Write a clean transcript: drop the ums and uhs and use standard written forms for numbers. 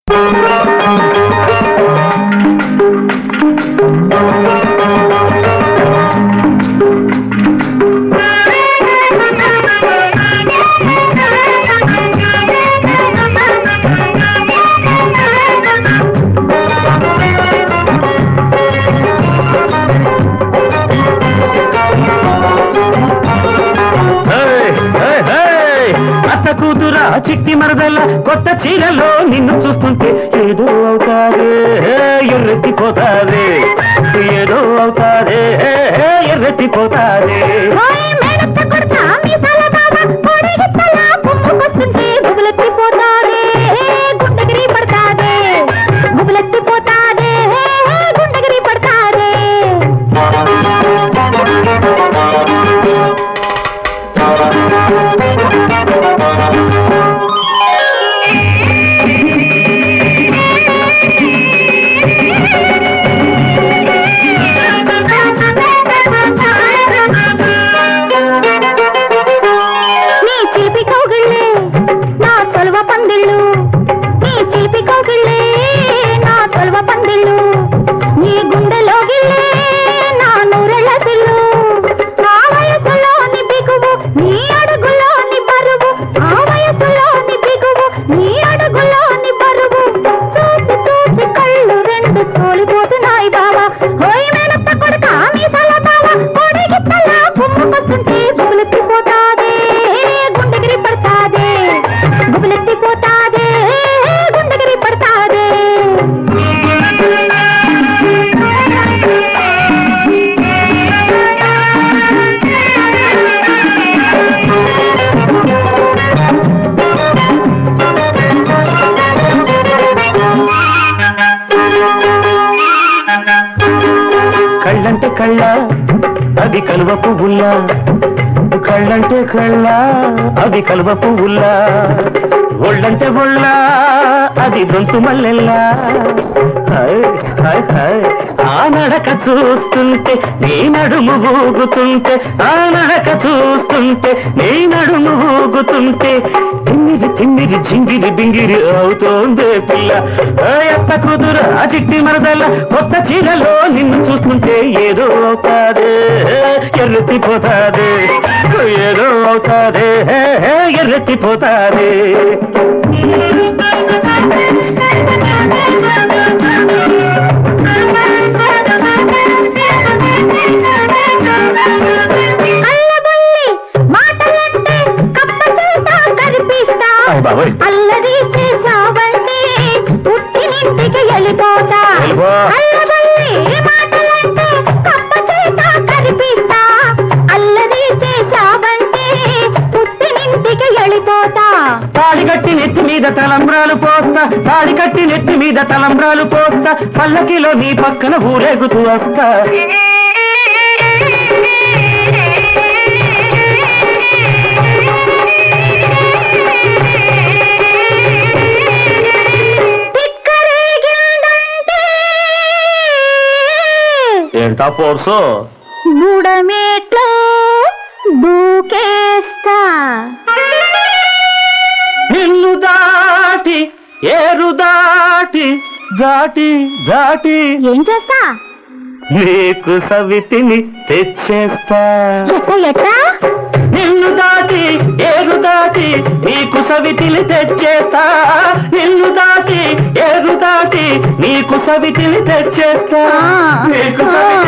కూతురా చిట్టి మరదల్ల కొత్త చీరలో నిన్ను చూస్తుంటే ఏదో అవుతారే ఎర్రెత్తిపోతారే ఏదో అవుతారే ఎర్రెత్తిపోతారే గుండగిరి పడతాదే గుబులెత్తిపోతాదే గుండగిరి పడతాదే కళ్ళంటే కళ్ళ అది కలువ పువ్వుల్లా కళ్ళంటే కళ్ళ అది కలువ పువ్వుల్లా ఒళ్ళంటే ఒళ్ళ అది దొంతు మల్లెల్లా ఆ నడక చూస్తుంటే నీ నడుము ఊగుతుంటే ఆ నడక చూస్తుంటే నీ నడుము ఊగుతుంటే తిమ్మిరి తిమ్మిరి జింగిరి బింగిరి అవుతోందే పిల్ల ఎత్త కూతురు ఆ చిట్టి మరదల్ల కొత్త చీరలో నిన్ను చూస్తుంటే ఏదో అవుతాదే ఎర్రెత్తిపోతాదే ఏదో అవుతాదే ఎర్రెత్తిపోతాదే అల్లరి చేసావంటే పుట్టినింటికి వెళ్ళిపోతా మాటలంటే కప్ప చేత కనిపిస్తా అల్లరి చేసావంటే పుట్టినింటికి వెళ్ళిపోతా తాడి కట్టి నెత్తి మీద తలంబ్రాలు పోస్తా తాడి కట్టి నెత్తి మీద తలంబ్రాలు పోస్తా పల్లకిలో నీ పక్కన ఊరేగుతూ వస్తా ఏంటా పోర్సు మూడమేట్లో దూకేస్తా నిన్ను దాటి ఏరు దాటి దాటి దాటి ఏం చేస్తా నీకు సవితిని తెచ్చేస్తా ఎట్టా నిన్ను దాటి ఏరు దాటి నీకు సవితిని తెచ్చేస్తా నిన్ను దాటి ఏరు దాటి నీకు సవితిని తెచ్చేస్తా నీకు